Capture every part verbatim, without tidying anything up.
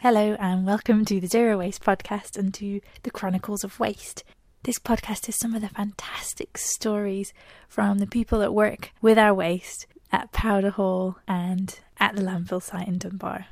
Hello and welcome to the Zero Waste podcast and to the Chronicles of Waste. This podcast is some of the fantastic stories from the that that work with our waste at Powder Hall and at the landfill site in Dunbar.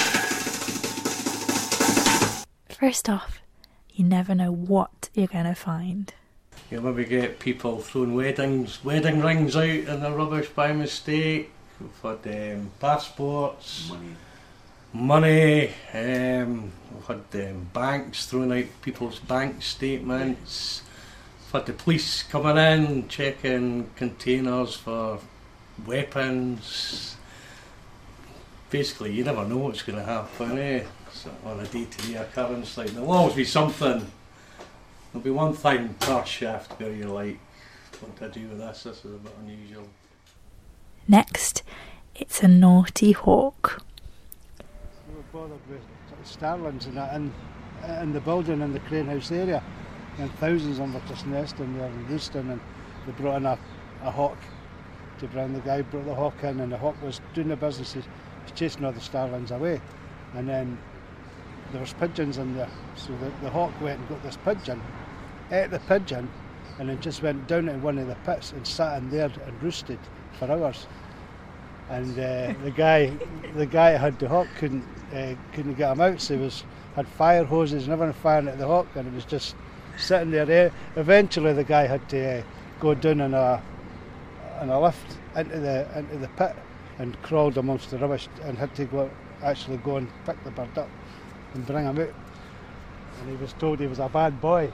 First off, you never know what you're going to find. You maybe get people throwing weddings, wedding rings out in the rubbish by mistake. We've had um, passports, money, money. Um, we've had um, banks throwing out people's bank statements. We've had the police coming in, checking containers for weapons. Basically, you never know what's going to happen, eh? So on a day-to-day occurrence, like there'll always be something. There'll be one thing per shift where you're like, what do I do with this? This is a bit unusual. Next, it's a naughty hawk. We were bothered with starlings and that in, in the building in the Crane House area, and thousands of them were just nesting there and roosting, and they brought in a, a hawk to bring. The guy brought the hawk in, and the hawk was doing the business, he was chasing all the starlings away, and then there was pigeons in there, so the, the hawk went and got this pigeon, ate the pigeon, and then just went down into one of the pits and sat in there and roosted for hours. And uh, the guy, the guy that had the hawk couldn't uh, couldn't get him out, so he was had fire hoses and everything firing at the hawk, and it was just sitting there. Eventually, the guy had to uh, go down in a in a lift into the into the pit and crawled amongst the rubbish, and had to go actually go and pick the bird up and bring him out. And he was told he was a bad boy.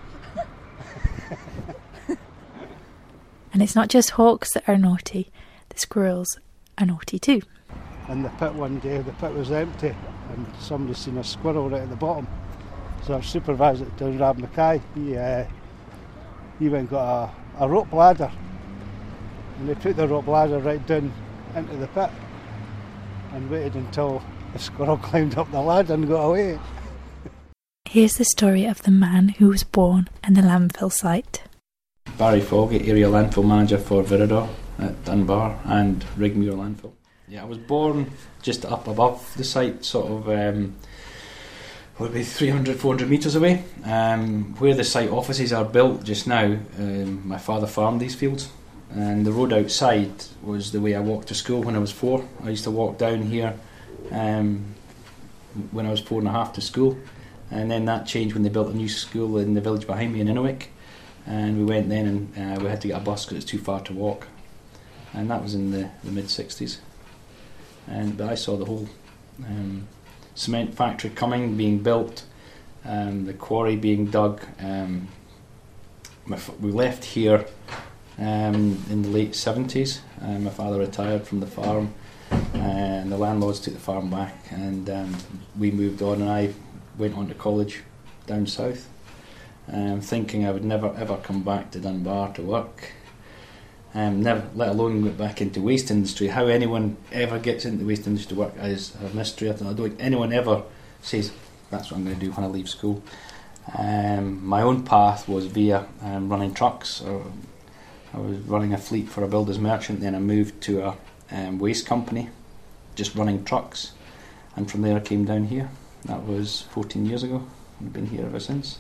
And it's not just hawks that are naughty, the squirrels are naughty too. In the pit one day, the pit was empty and somebody seen a squirrel right at the bottom. So our supervisor down Rab Mackay, he, uh, he went and got a, a rope ladder, and they put the rope ladder right down into the pit and waited until the squirrel climbed up the ladder and got away. Here's the story of the man who was born in the landfill site. Barry Foggett, area landfill manager for Viridor at Dunbar and Rigmuir landfill. Yeah, I was born just up above the site, sort of um, would be three hundred, four hundred metres away. Um, where the site offices are built just now, um, my father farmed these fields, and the road outside was the way I walked to school when I was four. I used to walk down here um, when I was four and a half to school, and then that changed when they built a new school in the village behind me in Innerwick. And we went then and uh, we had to get a bus because it's too far to walk. And that was in the, the mid-sixties. And but I saw the whole um, cement factory coming, being built, um, the quarry being dug. Um, my f- we left here um, in the late seventies. Uh, my father retired from the farm, uh, and the landlords took the farm back, and um, we moved on, and I went on to college down south. Um, thinking I would never ever come back to Dunbar to work, um, never, let alone get back into waste industry. How anyone ever gets into the waste industry to work is a mystery. I don't, I don't think anyone ever says that's what I'm going to do when I leave school. Um, my own path was via um, running trucks. Or I was running a fleet for a builder's merchant, then I moved to a um, waste company, just running trucks, and from there I came down here. That was fourteen years ago. I've been here ever since.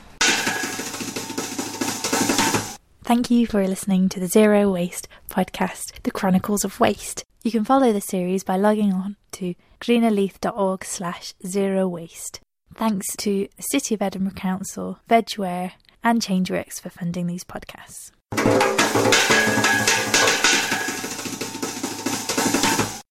Thank you for listening to the Zero Waste podcast, The Chronicles of Waste. You can follow the series by logging on to greenaleith.org slash zero waste. Thanks to the City of Edinburgh Council, Vegware and Changeworks for funding these podcasts.